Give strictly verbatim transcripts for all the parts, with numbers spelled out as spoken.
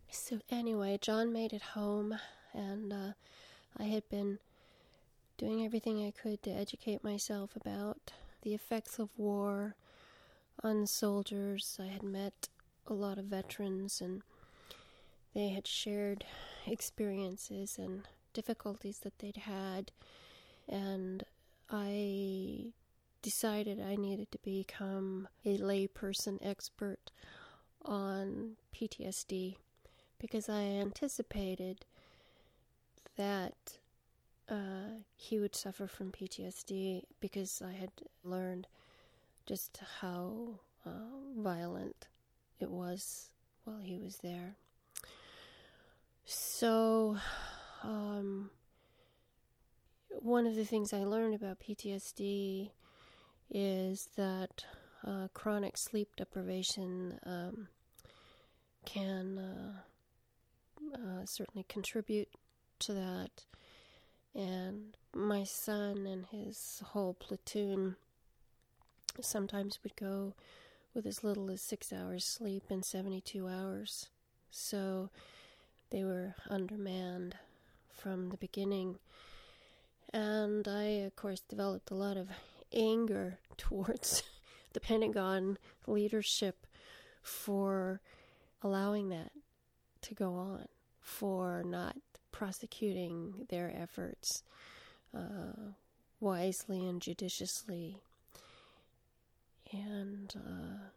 So anyway, John made it home, and uh, I had been doing everything I could to educate myself about the effects of war on soldiers. I had met a lot of veterans, and they had shared experiences and difficulties that they'd had, and I decided I needed to become a layperson expert on P T S D because I anticipated that uh, he would suffer from P T S D because I had learned just how uh, violent it was while he was there. So, um, one of the things I learned about P T S D is that uh, chronic sleep deprivation um, can uh, uh, certainly contribute to that. And my son and his whole platoon sometimes would go with as little as six hours sleep in seventy-two hours. So they were undermanned from the beginning. And I, of course, developed a lot of anger towards the Pentagon leadership for allowing that to go on, for not prosecuting their efforts uh, wisely and judiciously. And uh,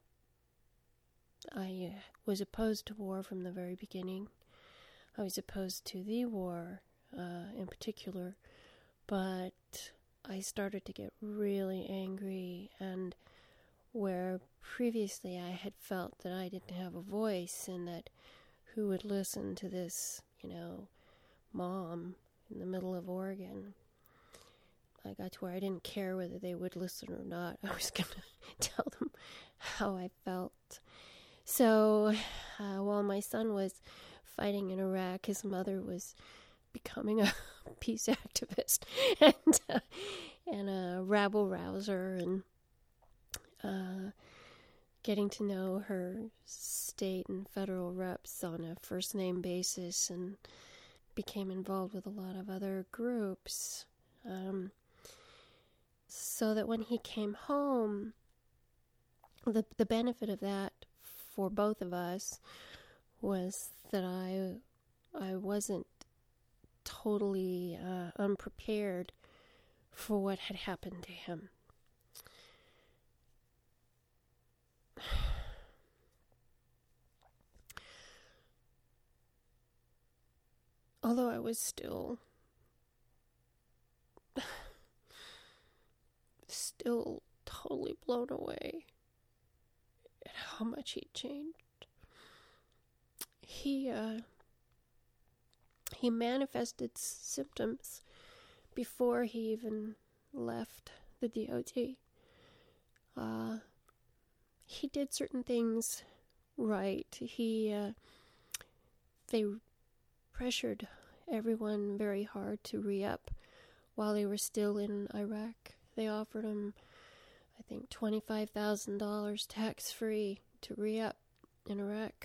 I was opposed to war from the very beginning. I was opposed to the war uh, in particular, but I started to get really angry, and where previously I had felt that I didn't have a voice and that who would listen to this, you know, mom in the middle of Oregon, I got to where I didn't care whether they would listen or not. I was going to tell them how I felt. So uh, while my son was fighting in Iraq, his mother was becoming a peace activist and uh, and a rabble-rouser, and uh, getting to know her state and federal reps on a first-name basis, and became involved with a lot of other groups. Um, so that when he came home, the the benefit of that for both of us was that I I wasn't totally uh, unprepared for what had happened to him. Although I was still still totally blown away at how much he'd changed. He uh He manifested symptoms before he even left the D O T. Uh, he did certain things right. He, uh, they pressured everyone very hard to re-up while they were still in Iraq. They offered him, I think, twenty-five thousand dollars tax-free to re-up in Iraq.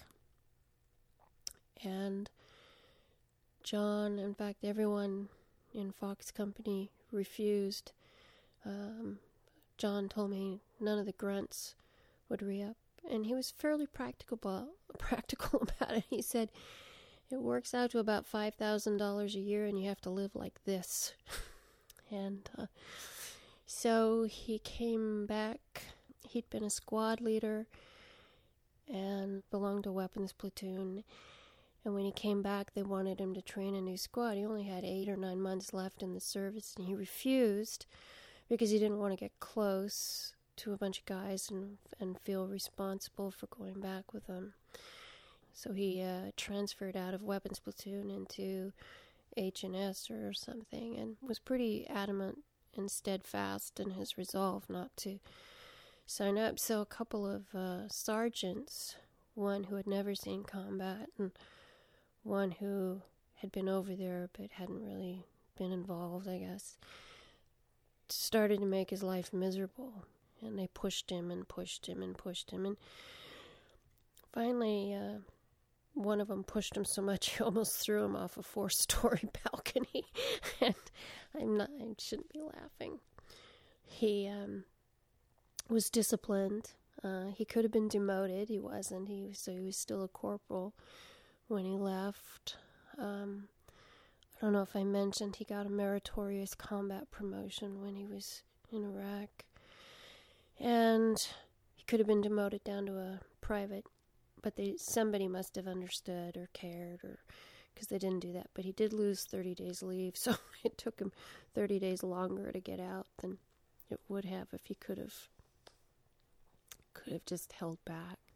And John, in fact, everyone in Fox Company refused. Um, John told me none of the grunts would re-up, and he was fairly practical, practical about it. He said, it works out to about five thousand dollars a year, and you have to live like this. and uh, so he came back. He'd been a squad leader and belonged to a weapons platoon. And when he came back, they wanted him to train a new squad. He only had eight or nine months left in the service, and he refused because he didn't want to get close to a bunch of guys and and feel responsible for going back with them. So he uh, transferred out of weapons platoon into H and S or something, and was pretty adamant and steadfast in his resolve not to sign up. So a couple of uh, sergeants, one who had never seen combat and one who had been over there but hadn't really been involved, I guess, started to make his life miserable. And they pushed him and pushed him and pushed him. And finally, uh, one of them pushed him so much he almost threw him off a four-story balcony. And I'm not, I shouldn't be laughing. He um, was disciplined. Uh, he could have been demoted. He wasn't. He so he was still a corporal when he left. Um, I don't know if I mentioned he got a meritorious combat promotion when he was in Iraq. And he could have been demoted down to a private, but they somebody must have understood or cared, or because they didn't do that. But he did lose thirty days leave, so it took him thirty days longer to get out than it would have if he could have could have just held back.